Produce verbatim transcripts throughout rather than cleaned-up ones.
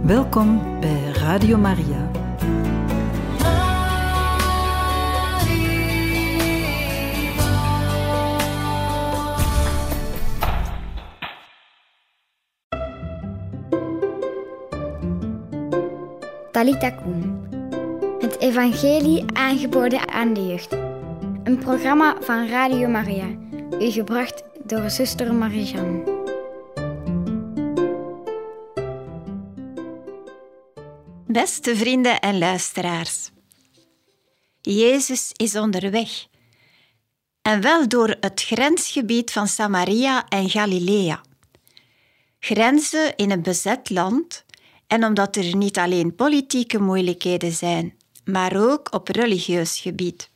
Welkom bij Radio Maria. Talita Kum. Het evangelie aangeboden aan de jeugd. Een programma van Radio Maria. U gebracht door zuster Marie-Jeanne. Beste vrienden en luisteraars. Jezus is onderweg. En wel door het grensgebied van Samaria en Galilea. Grenzen in een bezet land en omdat er niet alleen politieke moeilijkheden zijn, maar ook op religieus gebied.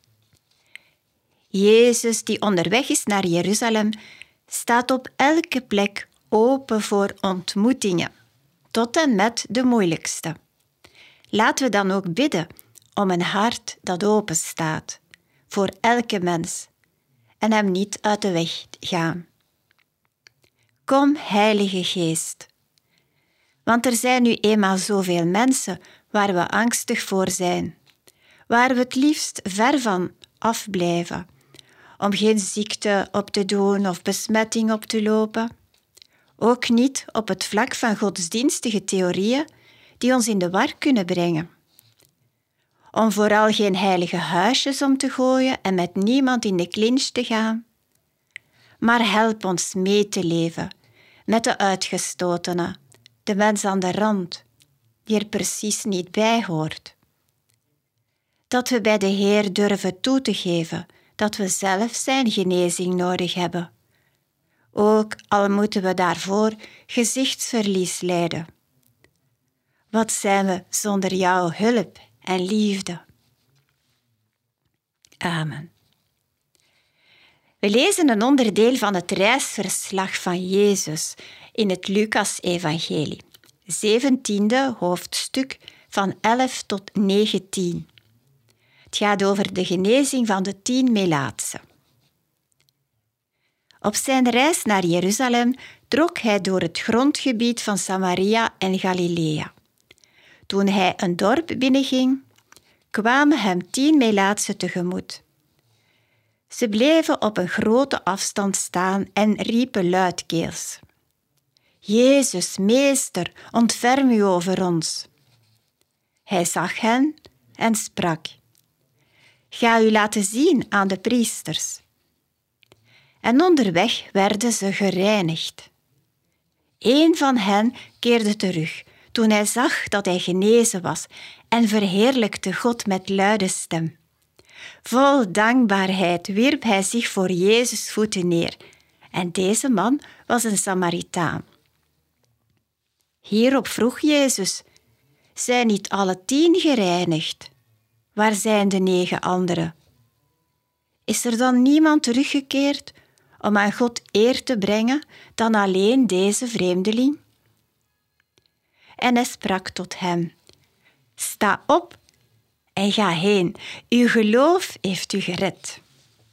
Jezus, die onderweg is naar Jeruzalem, staat op elke plek open voor ontmoetingen, tot en met de moeilijkste. Laten we dan ook bidden om een hart dat open staat voor elke mens en hem niet uit de weg gaan. Kom, Heilige Geest. Want er zijn nu eenmaal zoveel mensen waar we angstig voor zijn, waar we het liefst ver van afblijven, om geen ziekte op te doen of besmetting op te lopen. Ook niet op het vlak van godsdienstige theorieën die ons in de war kunnen brengen. Om vooral geen heilige huisjes om te gooien en met niemand in de clinch te gaan. Maar help ons mee te leven met de uitgestotenen, de mens aan de rand, die er precies niet bij hoort. Dat we bij de Heer durven toe te geven dat we zelf zijn genezing nodig hebben. Ook al moeten we daarvoor gezichtsverlies lijden. Wat zijn we zonder jouw hulp en liefde? Amen. We lezen een onderdeel van het reisverslag van Jezus in het Lucas-evangelie, zeventiende hoofdstuk van elf tot negentien. Het gaat over de genezing van de tien melaatsen. Op zijn reis naar Jeruzalem trok hij door het grondgebied van Samaria en Galilea. Toen hij een dorp binnenging, kwamen hem tien melaatsen tegemoet. Ze bleven op een grote afstand staan en riepen luidkeels: Jezus, meester, ontferm u over ons. Hij zag hen en sprak: Ga u laten zien aan de priesters. En onderweg werden ze gereinigd. Eén van hen keerde terug toen hij zag dat hij genezen was en verheerlijkte God met luide stem. Vol dankbaarheid wierp hij zich voor Jezus' voeten neer. En deze man was een Samaritaan. Hierop vroeg Jezus: Zijn niet alle tien gereinigd? Waar zijn de negen anderen? Is er dan niemand teruggekeerd om aan God eer te brengen dan alleen deze vreemdeling? En hij sprak tot hem: Sta op en ga heen. Uw geloof heeft u gered.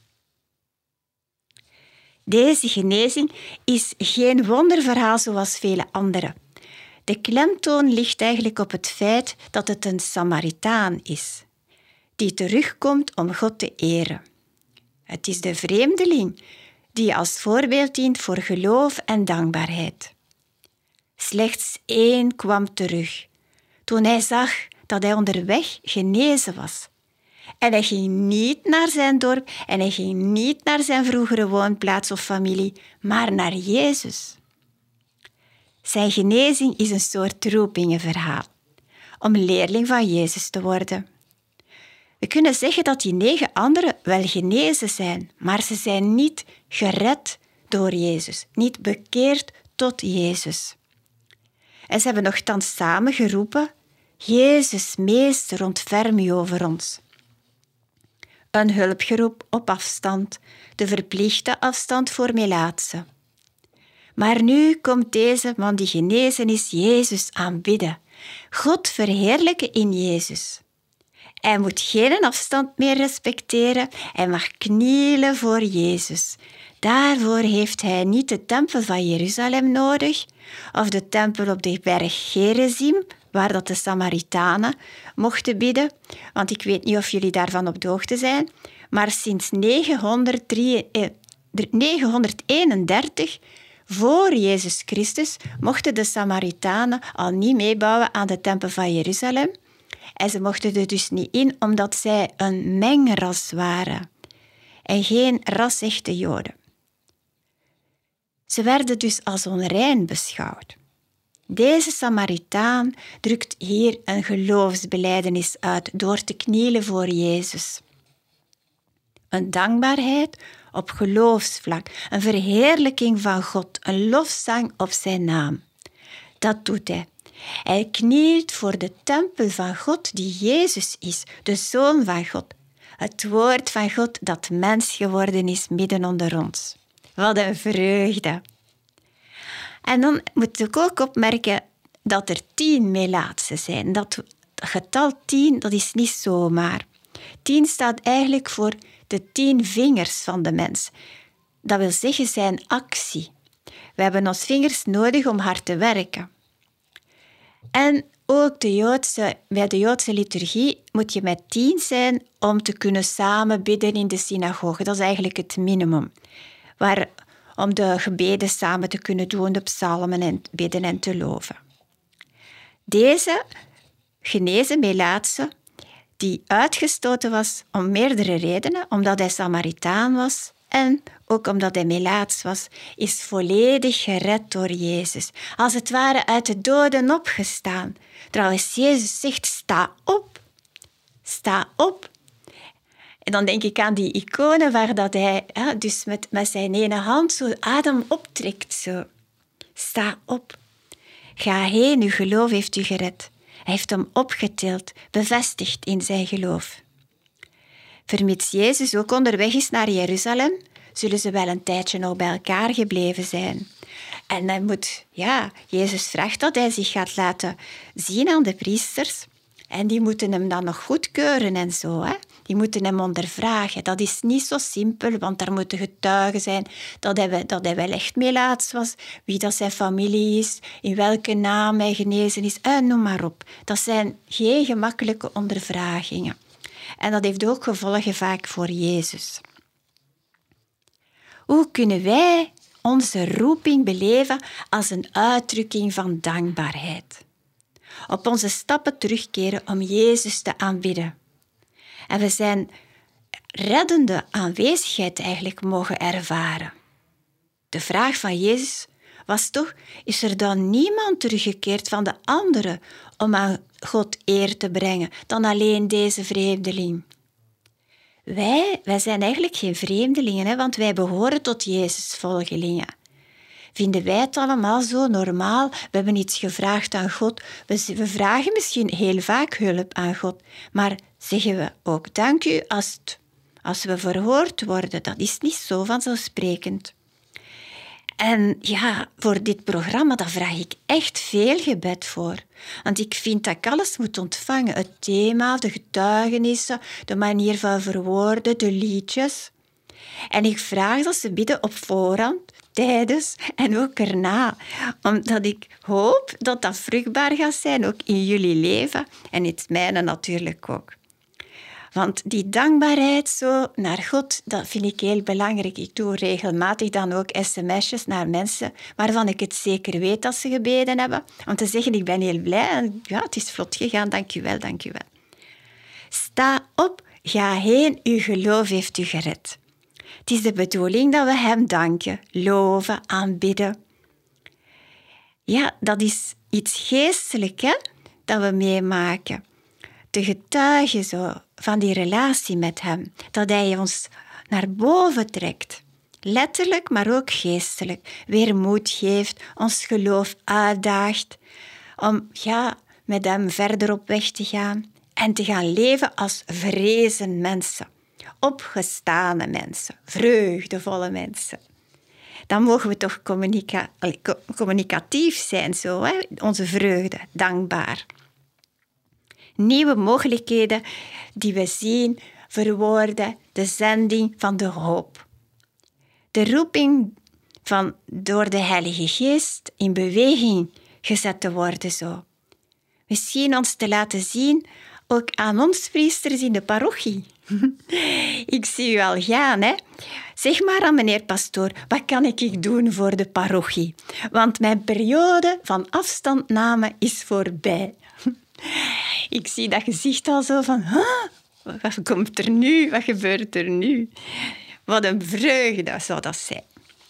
Deze genezing is geen wonderverhaal zoals vele andere. De klemtoon ligt eigenlijk op het feit dat het een Samaritaan is, die terugkomt om God te eren. Het is de vreemdeling die als voorbeeld dient voor geloof en dankbaarheid. Slechts één kwam terug, toen hij zag dat hij onderweg genezen was. En hij ging niet naar zijn dorp en hij ging niet naar zijn vroegere woonplaats of familie, maar naar Jezus. Zijn genezing is een soort roepingenverhaal, om leerling van Jezus te worden. We kunnen zeggen dat die negen anderen wel genezen zijn, maar ze zijn niet gered door Jezus, niet bekeerd tot Jezus. En ze hebben nochtans samen geroepen: Jezus, meester, ontferm u over ons. Een hulpgeroep op afstand, de verplichte afstand voor melaatsen. Maar nu komt deze man die genezen is Jezus aanbidden, God verheerlijken in Jezus. Hij moet geen afstand meer respecteren, hij mag knielen voor Jezus. Daarvoor heeft hij niet de tempel van Jeruzalem nodig of de tempel op de berg Gerizim, waar dat de Samaritanen mochten bidden. Want ik weet niet of jullie daarvan op de hoogte zijn. Maar sinds negenhonderdeenendertig voor Jezus Christus mochten de Samaritanen al niet meebouwen aan de tempel van Jeruzalem. En ze mochten er dus niet in, omdat zij een mengras waren. En geen ras-echte Joden. Ze werden dus als onrein beschouwd. Deze Samaritaan drukt hier een geloofsbelijdenis uit door te knielen voor Jezus. Een dankbaarheid op geloofsvlak, een verheerlijking van God, een lofzang op zijn naam. Dat doet hij. Hij knielt voor de tempel van God die Jezus is, de Zoon van God. Het woord van God dat mens geworden is midden onder ons. Wat een vreugde. En dan moet ik ook opmerken dat er tien melaatsen zijn. Dat getal tien, dat is niet zomaar. Tien staat eigenlijk voor de tien vingers van de mens. Dat wil zeggen zijn actie. We hebben ons vingers nodig om hard te werken. En ook de Joodse, bij de Joodse liturgie moet je met tien zijn om te kunnen samen bidden in de synagoge. Dat is eigenlijk het minimum. Waar, om de gebeden samen te kunnen doen, de psalmen en bidden en te loven. Deze genezen melaatse, die uitgestoten was om meerdere redenen, omdat hij Samaritaan was en ook omdat hij melaats was, is volledig gered door Jezus. Als het ware uit de doden opgestaan. Trouwens, Jezus zegt, sta op. Sta op. En dan denk ik aan die iconen waar dat hij ja, dus met, met zijn ene hand zo adem optrekt. Zo. Sta op. Ga heen, uw geloof heeft u gered. Hij heeft hem opgetild, bevestigd in zijn geloof. Vermits Jezus ook onderweg is naar Jeruzalem, zullen ze wel een tijdje nog bij elkaar gebleven zijn. En hij moet, ja, Jezus vraagt dat hij zich gaat laten zien aan de priesters. En die moeten hem dan nog goedkeuren en zo. Hè? Die moeten hem ondervragen. Dat is niet zo simpel, want daar moeten getuigen zijn dat hij, dat hij wel echt melaats was, wie dat zijn familie is, in welke naam hij genezen is, en noem maar op. Dat zijn geen gemakkelijke ondervragingen. En dat heeft ook gevolgen vaak voor Jezus. Hoe kunnen wij onze roeping beleven als een uitdrukking van dankbaarheid? Op onze stappen terugkeren om Jezus te aanbidden. En we zijn reddende aanwezigheid eigenlijk mogen ervaren. De vraag van Jezus was toch, is er dan niemand teruggekeerd van de anderen om aan God eer te brengen dan alleen deze vreemdeling? Wij, wij zijn eigenlijk geen vreemdelingen, hè, want wij behoren tot Jezus' volgelingen. Vinden wij het allemaal zo normaal? We hebben iets gevraagd aan God. We, we vragen misschien heel vaak hulp aan God. Maar zeggen we ook dank u als, het, als we verhoord worden? Dat is niet zo vanzelfsprekend. En ja, voor dit programma daar vraag ik echt veel gebed voor. Want ik vind dat ik alles moet ontvangen. Het thema, de getuigenissen, de manier van verwoorden, de liedjes. En ik vraag dat ze bidden op voorhand, tijdens en ook erna. Omdat ik hoop dat dat vruchtbaar gaat zijn, ook in jullie leven. En in het mijne natuurlijk ook. Want die dankbaarheid zo naar God, dat vind ik heel belangrijk. Ik doe regelmatig dan ook sms'jes naar mensen waarvan ik het zeker weet dat ze gebeden hebben. Om te zeggen, ik ben heel blij en ja, het is vlot gegaan, dank u wel, dank u wel. Sta op, ga heen, uw geloof heeft u gered. Het is de bedoeling dat we hem danken, loven, aanbidden. Ja, dat is iets geestelijks hè, dat we meemaken. Te getuigen zo van die relatie met hem. Dat hij ons naar boven trekt. Letterlijk, maar ook geestelijk. Weer moed geeft, ons geloof uitdaagt. Om ja, met hem verder op weg te gaan. En te gaan leven als vrezen mensen. Opgestane mensen. Vreugdevolle mensen. Dan mogen we toch communica- communicatief zijn, zo, hè? Onze vreugde, dankbaar. Nieuwe mogelijkheden die we zien verwoorden de zending van de hoop. De roeping van door de Heilige Geest in beweging gezet te worden zo. Misschien ons te laten zien, ook aan ons priesters in de parochie. Ik zie u al gaan, hè? Zeg maar aan meneer pastoor, wat kan ik doen voor de parochie? Want mijn periode van afstandname is voorbij. Ik zie dat gezicht al zo van... Huh? Wat komt er nu? Wat gebeurt er nu? Wat een vreugde zou dat zijn.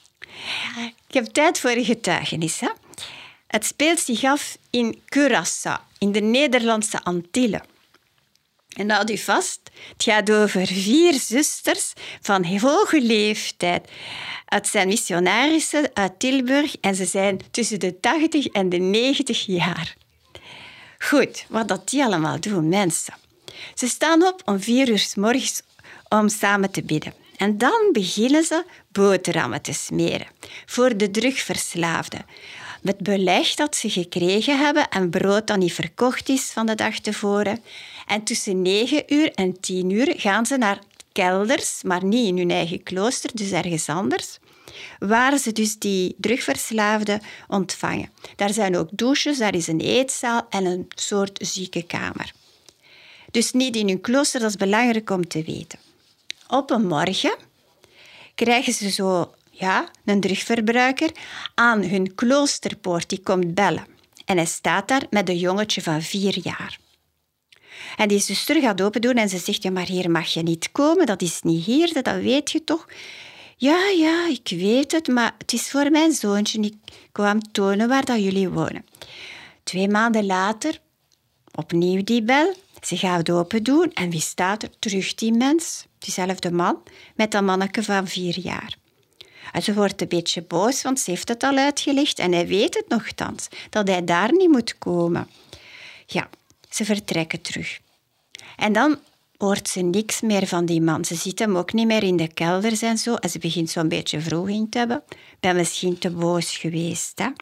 Ik heb tijd voor een getuigenis. Hè? Het speelt zich af in Curaçao, in de Nederlandse Antillen. En houd u vast, het gaat over vier zusters van hoge leeftijd. Het zijn missionarissen uit Tilburg en ze zijn tussen de tachtig en de negentig jaar. Goed, wat dat die allemaal doen, mensen. Ze staan op om vier uur 's morgens om samen te bidden. En dan beginnen ze boterhammen te smeren voor de drugverslaafden. Met beleg dat ze gekregen hebben en brood dat niet verkocht is van de dag tevoren. En tussen negen uur en tien uur gaan ze naar kelders, maar niet in hun eigen klooster, dus ergens anders, waar ze dus die drugverslaafden ontvangen. Daar zijn ook douches, daar is een eetzaal en een soort ziekenkamer. Dus niet in hun klooster, dat is belangrijk om te weten. Op een morgen krijgen ze zo ja, een drugverbruiker aan hun kloosterpoort. Die komt bellen. En hij staat daar met een jongetje van vier jaar. En die zuster gaat open doen en ze zegt, ja, maar hier mag je niet komen, dat is niet hier, dat weet je toch? Ja, ja, ik weet het, maar het is voor mijn zoontje. Ik kwam tonen waar dat jullie wonen. Twee maanden later, opnieuw die bel. Ze gaat open doen en wie staat er? Terug die mens, diezelfde man, met dat manneke van vier jaar. En ze wordt een beetje boos, want ze heeft het al uitgelegd en hij weet het nogthans, dat hij daar niet moet komen. Ja, ze vertrekken terug. En dan hoort ze niks meer van die man. Ze ziet hem ook niet meer in de kelders en zo. En ze begint zo'n beetje wroeging te hebben. Ik ben misschien te boos geweest, hè?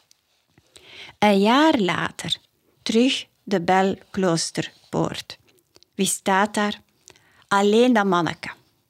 Een jaar later, terug de Belkloosterpoort. Wie staat daar? Alleen dat manneke.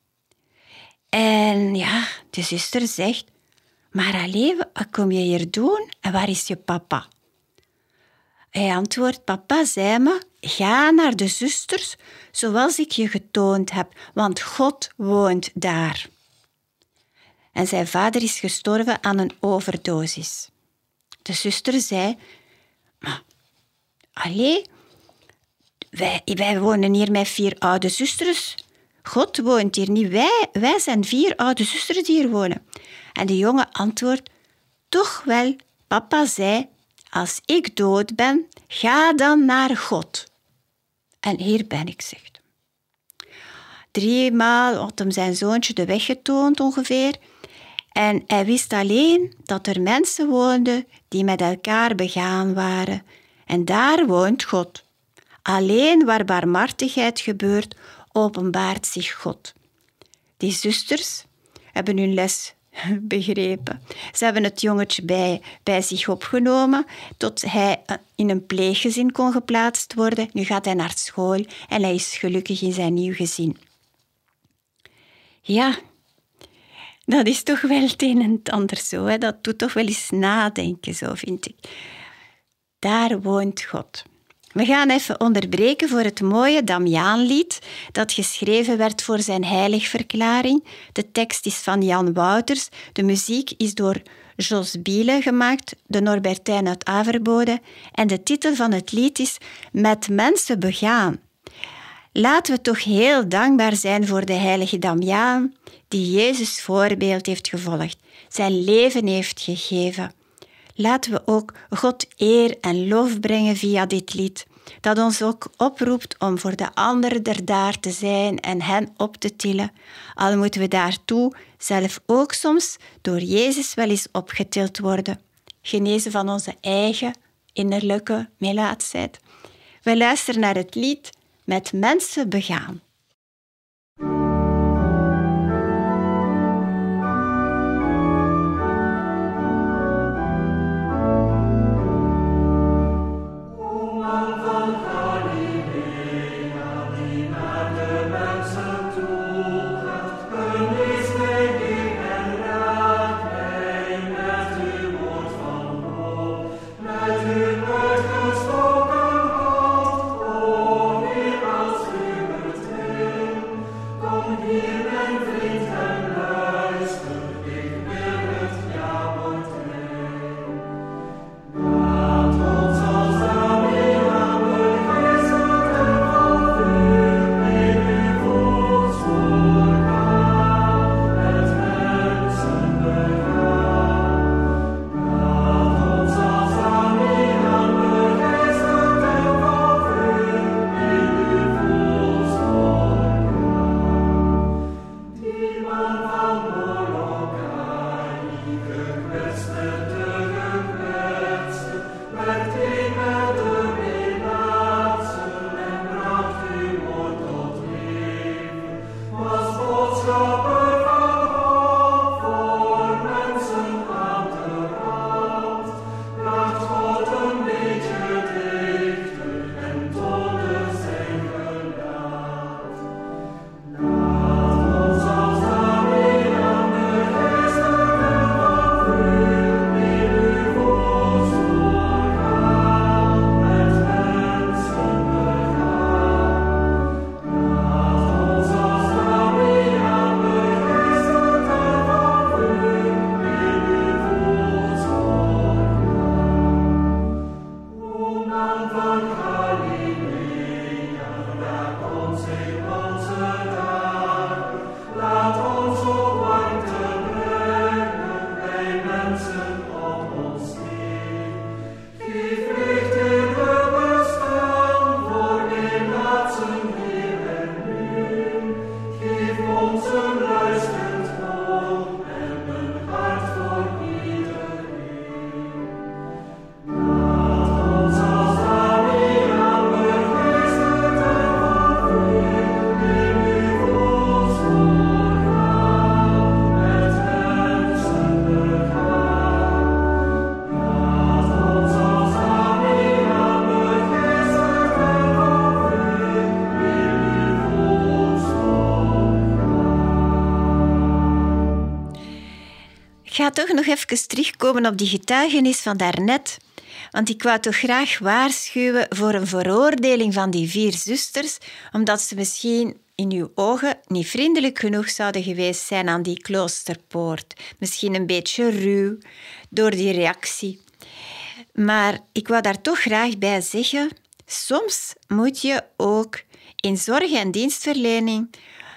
En ja, de zuster zegt, maar alleen, wat kom je hier doen en waar is je papa? Hij antwoordt, papa zei me, ga naar de zusters zoals ik je getoond heb, want God woont daar. En zijn vader is gestorven aan een overdosis. De zuster zei, maar allee, wij, wij wonen hier met vier oude zusters. God woont hier niet, wij, wij zijn vier oude zusters die hier wonen. En de jongen antwoordt, toch wel, papa zei, als ik dood ben, ga dan naar God. En hier ben ik, zegt hij. Driemaal had hem zijn zoontje de weg getoond ongeveer. En hij wist alleen dat er mensen woonden die met elkaar begaan waren. En daar woont God. Alleen waar barmhartigheid gebeurt, openbaart zich God. Die zusters hebben hun les begrepen. Ze hebben het jongetje bij, bij zich opgenomen tot hij in een pleeggezin kon geplaatst worden. Nu gaat hij naar school en hij is gelukkig in zijn nieuw gezin. Ja, dat is toch wel het een en het ander zo. Hè? Dat doet toch wel eens nadenken, zo vind ik. Daar woont God. We gaan even onderbreken voor het mooie Damiaanlied dat geschreven werd voor zijn heiligverklaring. De tekst is van Jan Wouters. De muziek is door Jos Biele gemaakt, de Norbertijn uit Averbode. En de titel van het lied is Met mensen begaan. Laten we toch heel dankbaar zijn voor de heilige Damiaan, die Jezus voorbeeld heeft gevolgd, zijn leven heeft gegeven. Laten we ook God eer en lof brengen via dit lied, dat ons ook oproept om voor de anderen er daar te zijn en hen op te tillen, al moeten we daartoe zelf ook soms door Jezus wel eens opgetild worden, genezen van onze eigen innerlijke melaatsheid. We luisteren naar het lied Met mensen begaan. Met u wordt gesproken toch nog even terugkomen op die getuigenis van daarnet. Want ik wou toch graag waarschuwen voor een veroordeling van die vier zusters, omdat ze misschien in uw ogen niet vriendelijk genoeg zouden geweest zijn aan die kloosterpoort. Misschien een beetje ruw door die reactie. Maar ik wou daar toch graag bij zeggen, soms moet je ook in zorg en dienstverlening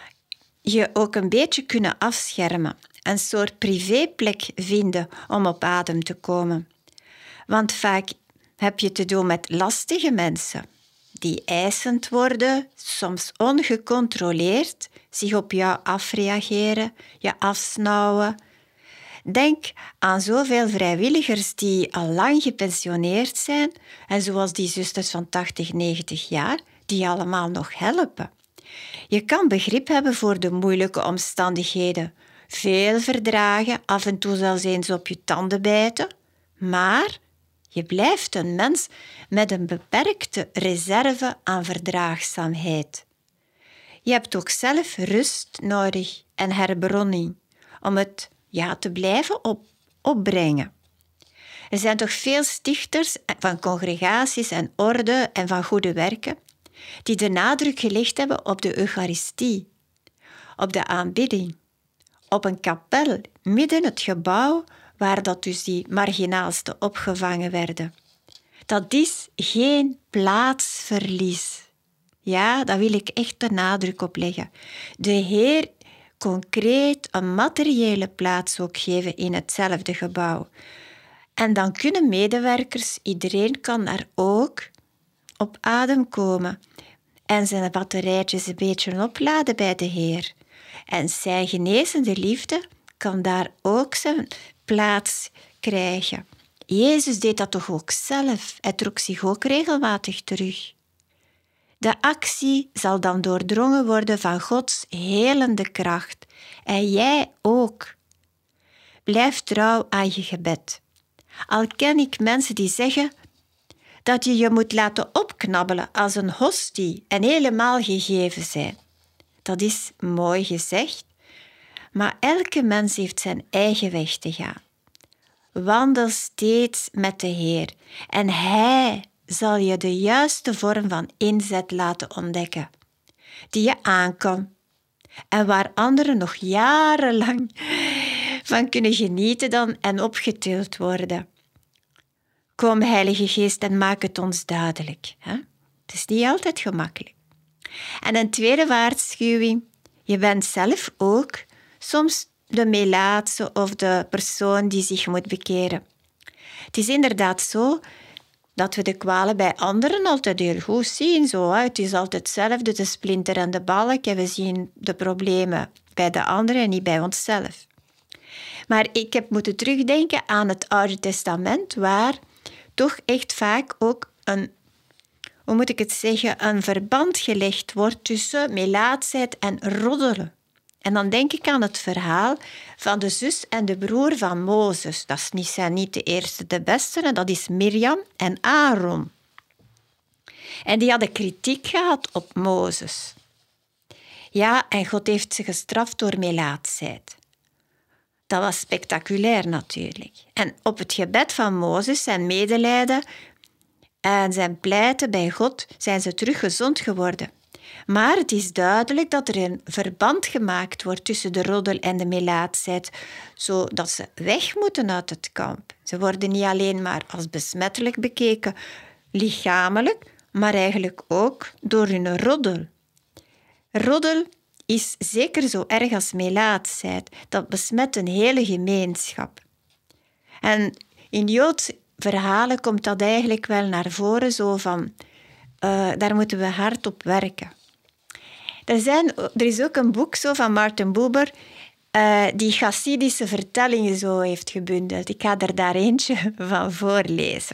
je ook een beetje kunnen afschermen. Een soort privéplek vinden om op adem te komen. Want vaak heb je te doen met lastige mensen die eisend worden, soms ongecontroleerd, zich op jou afreageren, je afsnauwen. Denk aan zoveel vrijwilligers die al lang gepensioneerd zijn, en zoals die zusters van tachtig, negentig jaar, die allemaal nog helpen. Je kan begrip hebben voor de moeilijke omstandigheden, veel verdragen, af en toe zelfs eens op je tanden bijten, maar je blijft een mens met een beperkte reserve aan verdraagzaamheid. Je hebt ook zelf rust nodig en herbronning om het ja, te blijven op, opbrengen. Er zijn toch veel stichters van congregaties en orde en van goede werken die de nadruk gelegd hebben op de Eucharistie, op de aanbidding, op een kapel midden het gebouw waar dat dus die marginaalsten opgevangen werden. Dat is geen plaatsverlies. Ja, daar wil ik echt de nadruk op leggen. De Heer concreet een materiële plaats ook geven in hetzelfde gebouw. En dan kunnen medewerkers, iedereen kan daar ook op adem komen en zijn batterijtjes een beetje opladen bij de Heer. En zijn genezende liefde kan daar ook zijn plaats krijgen. Jezus deed dat toch ook zelf. Hij trok zich ook regelmatig terug. De actie zal dan doordrongen worden van Gods helende kracht. En jij ook. Blijf trouw aan je gebed. Al ken ik mensen die zeggen dat je je moet laten opknabbelen als een hostie en helemaal gegeven zijn. Dat is mooi gezegd, maar elke mens heeft zijn eigen weg te gaan. Wandel steeds met de Heer en Hij zal je de juiste vorm van inzet laten ontdekken, die je aankomt en waar anderen nog jarenlang van kunnen genieten dan en opgetild worden. Kom, Heilige Geest, en maak het ons duidelijk. Hè? Het is niet altijd gemakkelijk. En een tweede waarschuwing, je bent zelf ook soms de melaatse of de persoon die zich moet bekeren. Het is inderdaad zo dat we de kwalen bij anderen altijd heel goed zien. Zo, hè? Het is altijd hetzelfde, de splinter en de balk. En we zien de problemen bij de anderen en niet bij onszelf. Maar ik heb moeten terugdenken aan het Oude Testament, waar toch echt vaak ook een, hoe moet ik het zeggen, een verband gelegd wordt tussen melaatsheid en roddelen. En dan denk ik aan het verhaal van de zus en de broer van Mozes. Dat is niet, zijn niet de eerste, de beste, en dat is Mirjam en Aaron. En die hadden kritiek gehad op Mozes. Ja, en God heeft ze gestraft door melaatsheid. Dat was spectaculair natuurlijk. En op het gebed van Mozes, zijn medelijden en zijn pleiten bij God, zijn ze terug gezond geworden. Maar het is duidelijk dat er een verband gemaakt wordt tussen de roddel en de melaatsheid, zodat ze weg moeten uit het kamp. Ze worden niet alleen maar als besmettelijk bekeken, lichamelijk, maar eigenlijk ook door hun roddel. Roddel is zeker zo erg als melaatsheid. Dat besmet een hele gemeenschap. En in Joodse verhalen komt dat eigenlijk wel naar voren, zo van, uh, daar moeten we hard op werken. Er, zijn, er is ook een boek zo van Martin Buber, uh, die Chassidische vertellingen zo heeft gebundeld. Ik ga er daar eentje van voorlezen.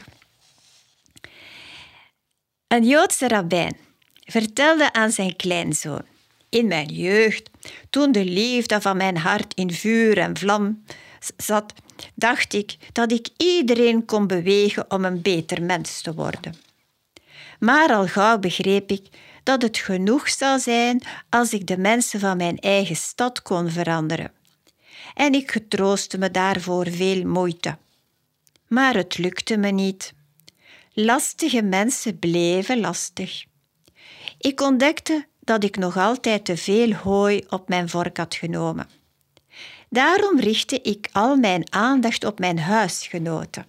Een Joodse rabbijn vertelde aan zijn kleinzoon: in mijn jeugd, toen de liefde van mijn hart in vuur en vlam zat, dacht ik dat ik iedereen kon bewegen om een beter mens te worden. Maar al gauw begreep ik dat het genoeg zou zijn als ik de mensen van mijn eigen stad kon veranderen. en ik getroostte me daarvoor veel moeite. Maar het lukte me niet. Lastige mensen bleven lastig. Ik ontdekte dat ik nog altijd te veel hooi op mijn vork had genomen. Daarom richtte ik al mijn aandacht op mijn huisgenoten.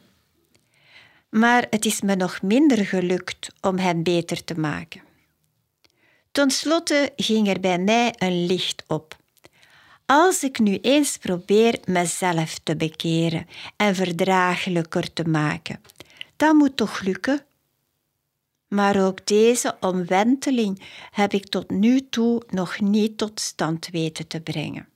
Maar het is me nog minder gelukt om hen beter te maken. Ten slotte ging er bij mij een licht op. Als ik nu eens probeer mezelf te bekeren en verdraaglijker te maken, dat moet toch lukken? Maar ook deze omwenteling heb ik tot nu toe nog niet tot stand weten te brengen.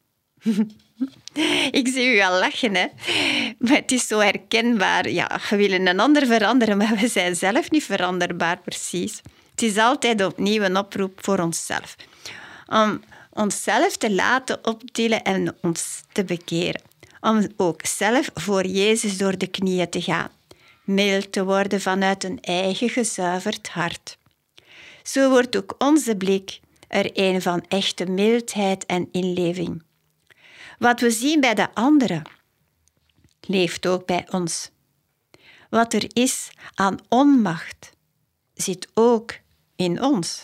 Ik zie u al lachen, hè? Maar het is zo herkenbaar. Ja, we willen een ander veranderen, maar we zijn zelf niet veranderbaar, precies. Het is altijd opnieuw een oproep voor onszelf. Om onszelf te laten optillen en ons te bekeren. Om ook zelf voor Jezus door de knieën te gaan. Mild te worden vanuit een eigen gezuiverd hart. Zo wordt ook onze blik er een van echte mildheid en inleving. Wat we zien bij de anderen, leeft ook bij ons. Wat er is aan onmacht, zit ook in ons.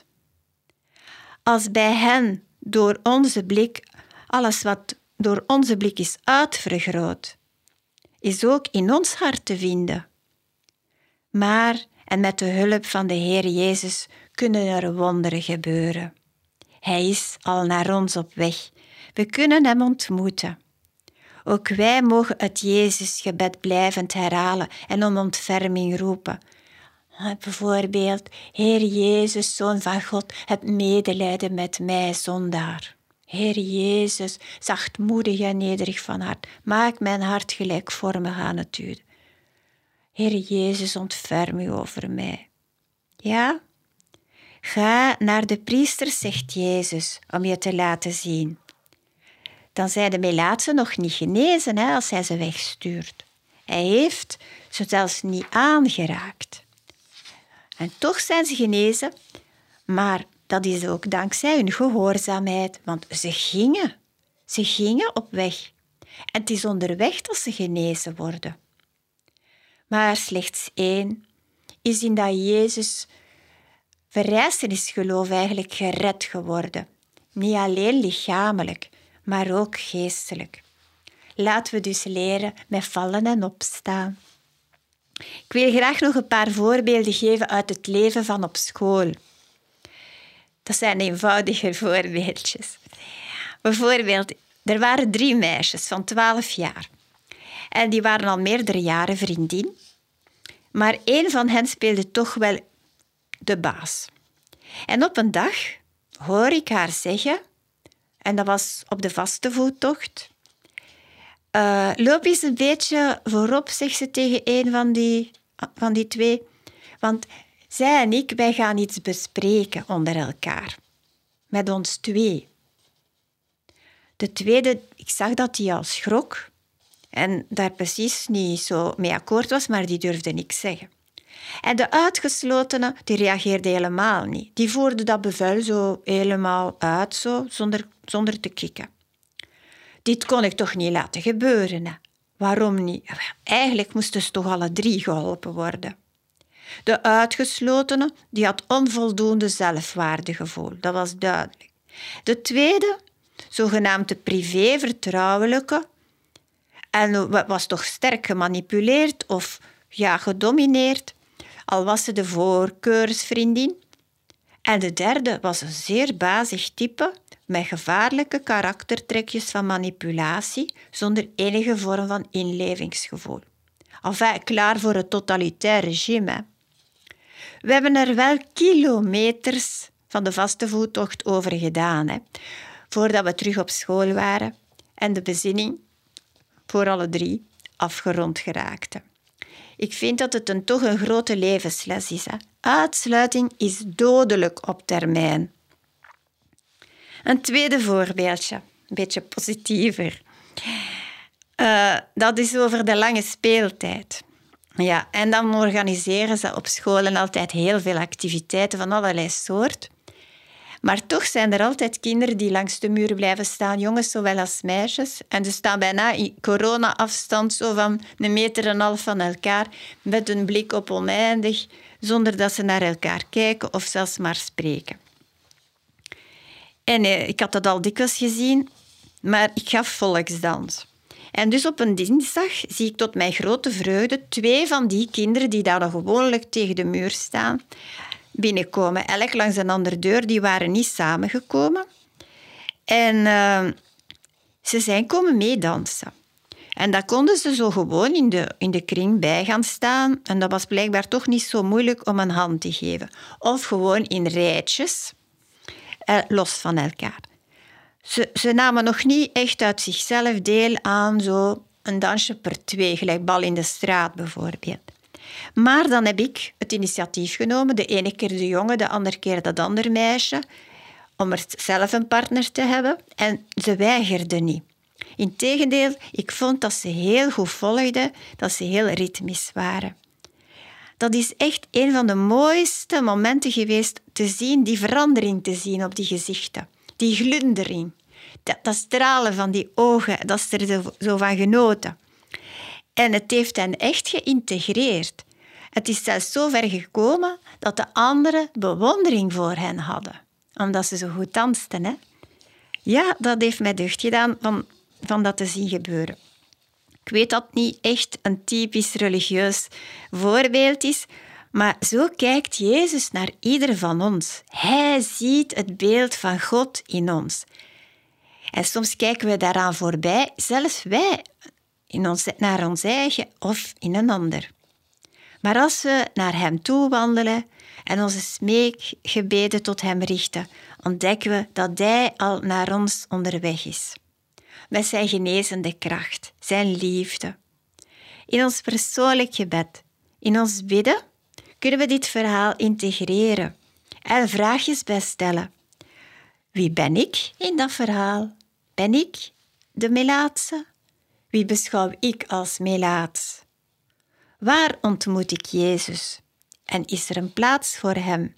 Als bij hen door onze blik, alles wat door onze blik is uitvergroot, is ook in ons hart te vinden. Maar, en met de hulp van de Heer Jezus, kunnen er wonderen gebeuren. Hij is al naar ons op weg. We kunnen hem ontmoeten. Ook wij mogen het Jezusgebed blijvend herhalen en om ontferming roepen. Bijvoorbeeld, Heer Jezus, Zoon van God, heb medelijden met mij, zondaar. Heer Jezus, zachtmoedig en nederig van hart, maak mijn hart gelijkvormig aan het uwe. Heer Jezus, ontferm u over mij. Ja? Ga naar de priester, zegt Jezus, om je te laten zien. Dan zijn de melaatsen nog niet genezen, hè, als hij ze wegstuurt. Hij heeft ze zelfs niet aangeraakt. En toch zijn ze genezen, maar dat is ook dankzij hun gehoorzaamheid, want ze gingen. Ze gingen op weg. En het is onderweg dat ze genezen worden. Maar slechts één is in dat Jezus verrijzenisgeloof eigenlijk gered geworden. Niet alleen lichamelijk, maar ook geestelijk. Laten we dus leren met vallen en opstaan. Ik wil graag nog een paar voorbeelden geven uit het leven van op school. Dat zijn eenvoudiger voorbeeldjes. Bijvoorbeeld, er waren drie meisjes van twaalf jaar. En die waren al meerdere jaren vriendin. Maar één van hen speelde toch wel de baas. En op een dag hoor ik haar zeggen, en dat was op de vastevoettocht, uh, loop eens een beetje voorop, zegt ze tegen een van die, van die twee. Want zij en ik, wij gaan iets bespreken onder elkaar. Met ons twee. De tweede, ik zag dat hij al schrok en daar precies niet zo mee akkoord was, maar die durfde niks zeggen. En de uitgeslotene, die reageerde helemaal niet. Die voerde dat bevel zo helemaal uit, zo, zonder, zonder te kikken. Dit kon ik toch niet laten gebeuren. Hè? Waarom niet? Eigenlijk moesten ze toch alle drie geholpen worden. De uitgeslotene, die had onvoldoende zelfwaardegevoel. Dat was duidelijk. De tweede, zogenaamd de privé-vertrouwelijke, en was toch sterk gemanipuleerd of ja, gedomineerd, al was ze de voorkeursvriendin. En de derde was een zeer bazig type met gevaarlijke karaktertrekjes van manipulatie zonder enige vorm van inlevingsgevoel. Enfin, klaar voor het totalitair regime. Hè. We hebben er wel kilometers van de vastevoettocht over gedaan, hè, voordat we terug op school waren en de bezinning voor alle drie afgerond geraakte. Ik vind dat het een, toch een grote levensles is. Hè. Uitsluiting is dodelijk op termijn. Een tweede voorbeeldje, een beetje positiever. Uh, dat is over de lange speeltijd. Ja, en dan organiseren ze op scholen altijd heel veel activiteiten van allerlei soort. Maar toch zijn er altijd kinderen die langs de muur blijven staan, jongens zowel als meisjes. En ze staan bijna in corona-afstand, zo van een meter en een half van elkaar, met een blik op oneindig, zonder dat ze naar elkaar kijken of zelfs maar spreken. En eh, ik had dat al dikwijls gezien, maar ik gaf volksdans. En dus op een dinsdag zie ik tot mijn grote vreugde twee van die kinderen die daar gewoonlijk tegen de muur staan, binnenkomen. Elk langs een andere deur, die waren niet samengekomen. En uh, ze zijn komen meedansen. En dat konden ze zo gewoon in de, in de kring bij gaan staan. En dat was blijkbaar toch niet zo moeilijk om een hand te geven. Of gewoon in rijtjes, eh, los van elkaar. Ze, ze namen nog niet echt uit zichzelf deel aan zo een dansje per twee, gelijk bal in de straat bijvoorbeeld. Maar dan heb ik het initiatief genomen, de ene keer de jongen, de andere keer dat andere meisje, om er zelf een partner te hebben. En ze weigerden niet. Integendeel, ik vond dat ze heel goed volgden, dat ze heel ritmisch waren. Dat is echt een van de mooiste momenten geweest te zien, die verandering te zien op die gezichten. Die glundering, dat, dat stralen van die ogen, dat ze er zo van genoten. En het heeft hen echt geïntegreerd. Het is zelfs zo ver gekomen dat de anderen bewondering voor hen hadden. Omdat ze zo goed dansten. Hè? Ja, dat heeft mij deugd gedaan van, van dat te zien gebeuren. Ik weet dat het niet echt een typisch religieus voorbeeld is, maar zo kijkt Jezus naar ieder van ons. Hij ziet het beeld van God in ons. En soms kijken we daaraan voorbij, zelfs wij, in ons, naar ons eigen of in een ander. Maar als we naar hem toe wandelen en onze smeekgebeden tot hem richten, ontdekken we dat hij al naar ons onderweg is. Met zijn genezende kracht, zijn liefde. In ons persoonlijk gebed, in ons bidden, kunnen we dit verhaal integreren en vraagjes bij stellen. Wie ben ik in dat verhaal? Ben ik de Melaatse? Wie beschouw ik als Melaats? Waar ontmoet ik Jezus? En is er een plaats voor hem?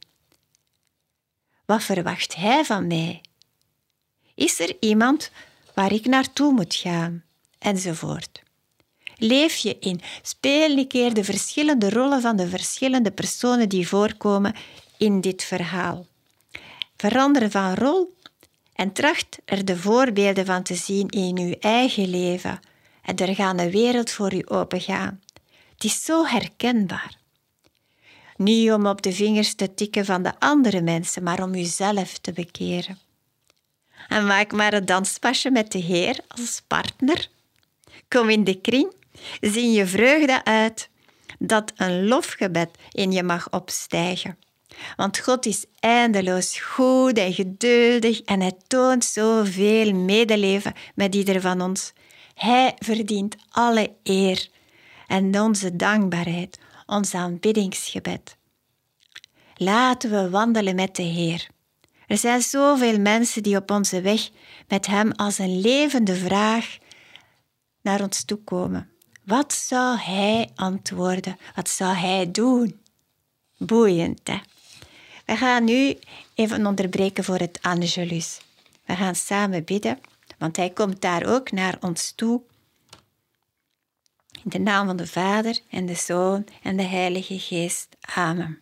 Wat verwacht hij van mij? Is er iemand waar ik naartoe moet gaan? Enzovoort. Leef je in. Speel een keer de verschillende rollen van de verschillende personen die voorkomen in dit verhaal. Verander van rol en tracht er de voorbeelden van te zien in uw eigen leven. En er gaat een wereld voor u opengaan. Het is zo herkenbaar. Niet om op de vingers te tikken van de andere mensen, maar om uzelf te bekeren. En maak maar een danspasje met de Heer als partner. Kom in de kring, zing je vreugde uit, dat een lofgebed in je mag opstijgen. Want God is eindeloos goed en geduldig en hij toont zoveel medeleven met ieder van ons. Hij verdient alle eer en onze dankbaarheid, ons aanbiddingsgebed. Laten we wandelen met de Heer. Er zijn zoveel mensen die op onze weg met hem als een levende vraag naar ons toe komen. Wat zou hij antwoorden? Wat zou hij doen? Boeiend, hè? We gaan nu even onderbreken voor het Angelus. We gaan samen bidden, want hij komt daar ook naar ons toe. In de naam van de Vader en de Zoon en de Heilige Geest. Amen.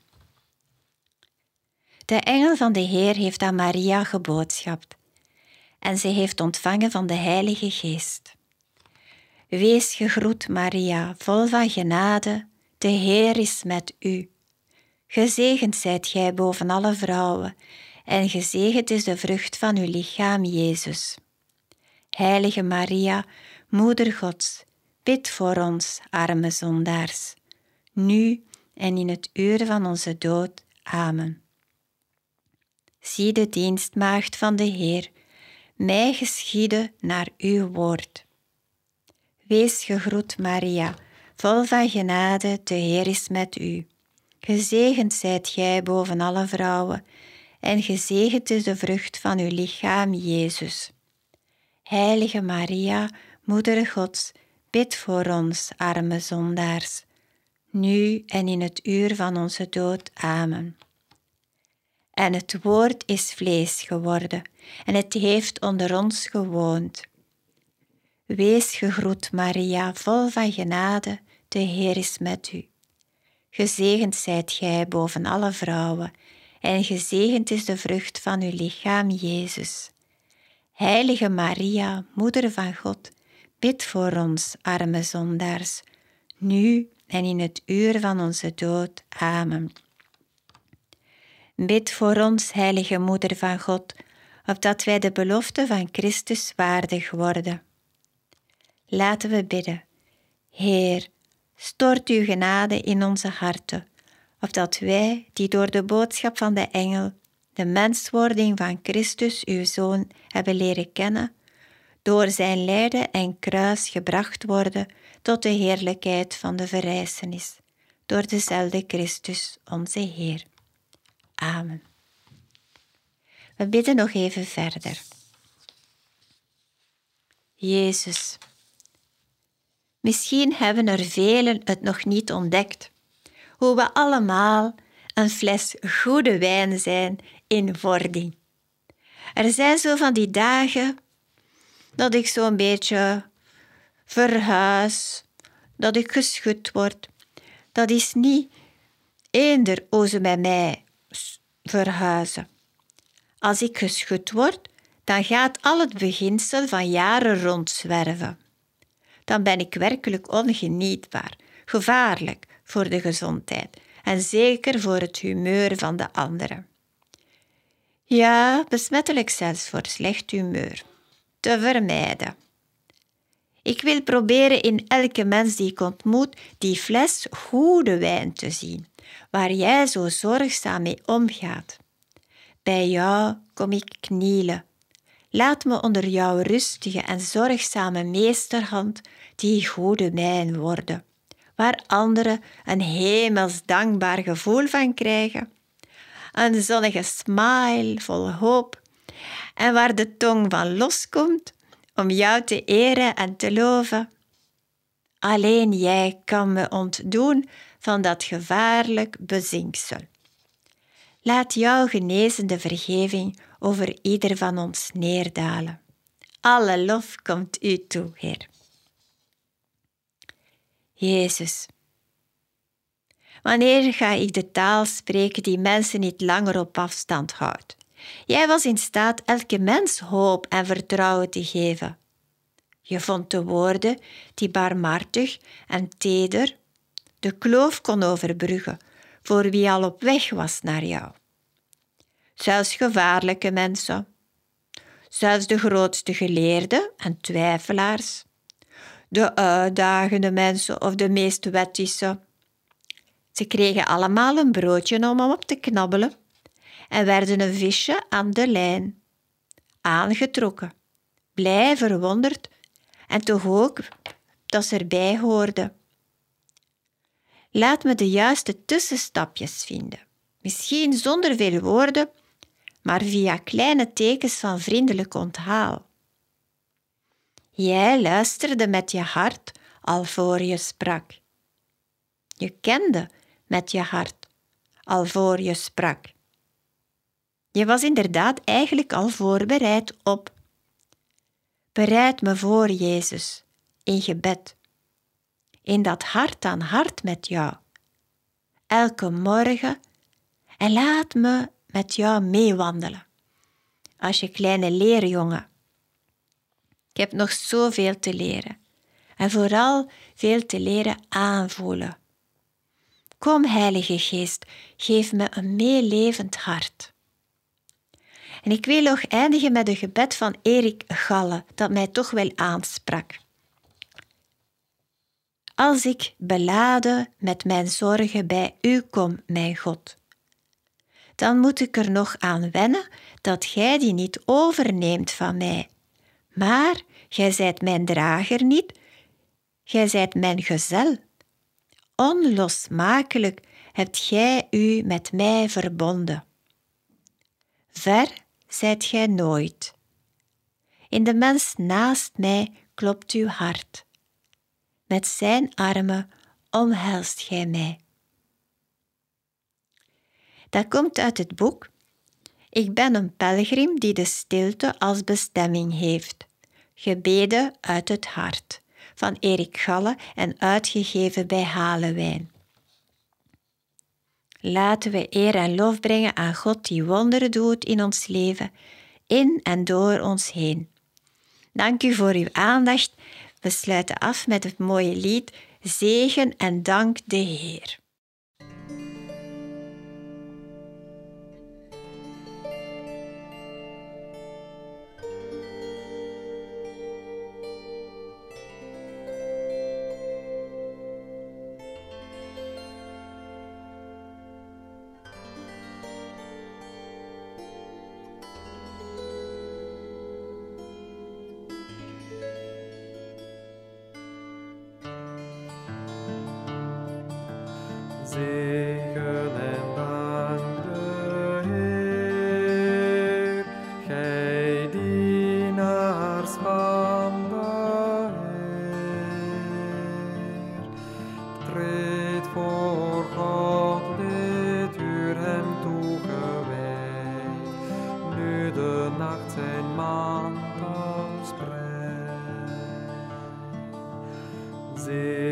De engel van de Heer heeft aan Maria geboodschapt en ze heeft ontvangen van de Heilige Geest. Wees gegroet, Maria, vol van genade, de Heer is met u. Gezegend zijt gij boven alle vrouwen, en gezegend is de vrucht van uw lichaam, Jezus. Heilige Maria, Moeder Gods, bid voor ons, arme zondaars, nu en in het uur van onze dood. Amen. Zie de dienstmaagd van de Heer, mij geschieden naar uw woord. Wees gegroet, Maria, vol van genade, de Heer is met u. Gezegend zijt gij boven alle vrouwen, en gezegend is de vrucht van uw lichaam, Jezus. Heilige Maria, Moeder Gods, bid voor ons, arme zondaars, nu en in het uur van onze dood. Amen. En het woord is vlees geworden en het heeft onder ons gewoond. Wees gegroet, Maria, vol van genade, de Heer is met u. Gezegend zijt gij boven alle vrouwen, en gezegend is de vrucht van uw lichaam, Jezus. Heilige Maria, Moeder van God, bid voor ons, arme zondaars, nu en in het uur van onze dood. Amen. Bid voor ons, heilige Moeder van God, opdat wij de belofte van Christus waardig worden. Laten we bidden. Heer, stort uw genade in onze harten, opdat wij, die door de boodschap van de engel, de menswording van Christus, uw Zoon, hebben leren kennen, door zijn lijden en kruis gebracht worden tot de heerlijkheid van de verrijzenis, door dezelfde Christus, onze Heer. Amen. We bidden nog even verder. Jezus. Misschien hebben er velen het nog niet ontdekt, hoe we allemaal een fles goede wijn zijn in wording. Er zijn zo van die dagen dat ik zo'n beetje verhuis, dat ik geschud word. Dat is niet eender hoe ze bij mij verhuizen. Als ik geschud word, dan gaat al het beginsel van jaren rondzwerven. Dan ben ik werkelijk ongenietbaar, gevaarlijk voor de gezondheid en zeker voor het humeur van de anderen. Ja, besmettelijk zelfs voor slecht humeur. Te vermijden. Ik wil proberen in elke mens die ik ontmoet die fles goede wijn te zien, waar jij zo zorgzaam mee omgaat. Bij jou kom ik knielen. Laat me onder jouw rustige en zorgzame meesterhand die goede wijn worden, waar anderen een hemels dankbaar gevoel van krijgen, een zonnige smile vol hoop en waar de tong van loskomt om jou te eren en te loven. Alleen jij kan me ontdoen van dat gevaarlijk bezinksel. Laat jouw genezende vergeving over ieder van ons neerdalen. Alle lof komt u toe, Heer. Jezus, wanneer ga ik de taal spreken die mensen niet langer op afstand houdt? Jij was in staat elke mens hoop en vertrouwen te geven. Je vond de woorden die barmhartig en teder de kloof kon overbruggen voor wie al op weg was naar jou. Zelfs gevaarlijke mensen, zelfs de grootste geleerden en twijfelaars, de uitdagende mensen of de meest wettische. Ze kregen allemaal een broodje om op te knabbelen en werden een visje aan de lijn, aangetrokken, blij verwonderd en toch ook dat ze erbij hoorden. Laat me de juiste tussenstapjes vinden, misschien zonder veel woorden, maar via kleine tekens van vriendelijk onthaal. Jij luisterde met je hart al voor je sprak. Je kende met je hart al voor je sprak. Je was inderdaad eigenlijk al voorbereid op. Bereid me voor, Jezus, in gebed, in dat hart aan hart met jou, elke morgen, en laat me met jou meewandelen, als je kleine leerjongen. Ik heb nog zoveel te leren en vooral veel te leren aanvoelen. Kom, Heilige Geest, geef me een meelevend hart. En ik wil nog eindigen met een gebed van Erik Galle, dat mij toch wel aansprak. Als ik beladen met mijn zorgen bij u kom, mijn God, dan moet ik er nog aan wennen dat gij die niet overneemt van mij. Maar gij zijt mijn drager niet, gij zijt mijn gezel. Onlosmakelijk hebt gij u met mij verbonden. Ver zijt gij nooit. In de mens naast mij klopt uw hart. Met zijn armen omhelst gij mij. Dat komt uit het boek Ik ben een pelgrim die de stilte als bestemming heeft. Gebeden uit het hart, van Erik Galle en uitgegeven bij Halewijn. Laten we eer en lof brengen aan God die wonderen doet in ons leven, in en door ons heen. Dank u voor uw aandacht. We sluiten af met het mooie lied Zegen en dank de Heer. Zegen en dank de Heer, gij dienaars van de Heer. Treed voor God dit uur hem toegewijd, nu de nacht zijn mantel spreidt.